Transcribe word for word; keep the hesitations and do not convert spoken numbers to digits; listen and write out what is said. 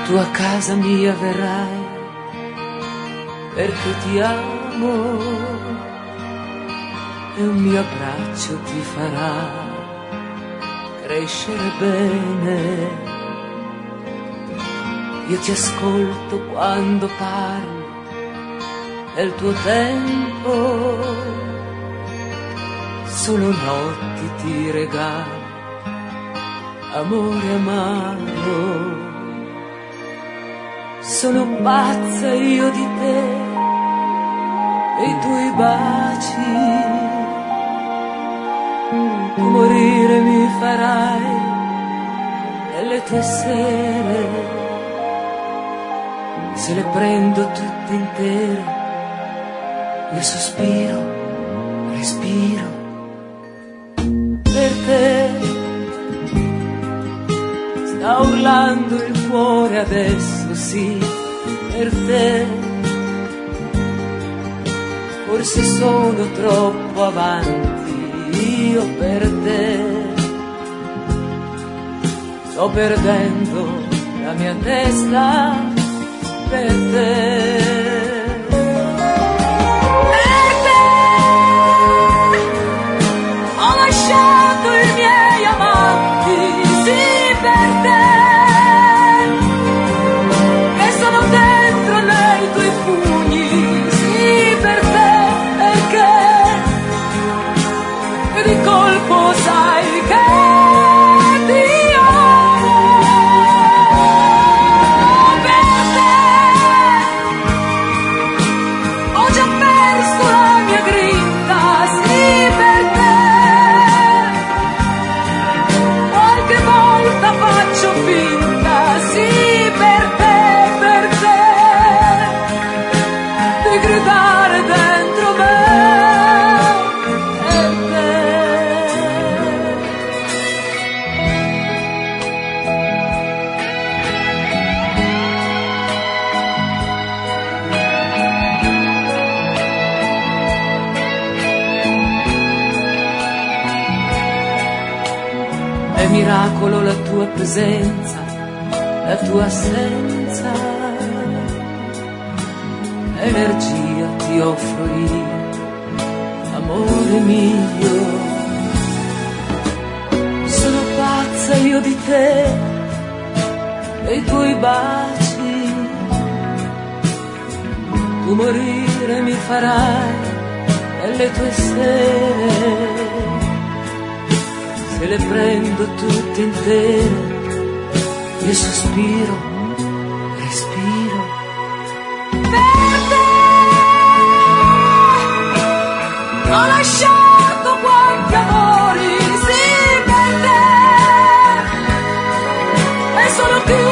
tu a casa mia verrai, perché ti amo e un mio abbraccio ti farà crescere bene. Io ti ascolto quando parli del tuo tempo, solo notti ti regalo, amore amaro. Sono pazza io di te e i tuoi baci, tu morire mi farai nelle tue sere, se le prendo tutte intere, io sospiro, respiro per te. Sta urlando il cuore adesso, sì, per te. Forse sono troppo avanti io per te. Sto perdendo la mia testa per te. È miracolo la tua presenza, la tua assenza, energia ti offro io, amore mio. Sono pazza io di te e i tuoi baci, tu morire mi farai nelle tue sere, se le prendo tutte intere, io sospiro, respiro per te. Ho lasciato quanti amori, sì, per te, e solo ti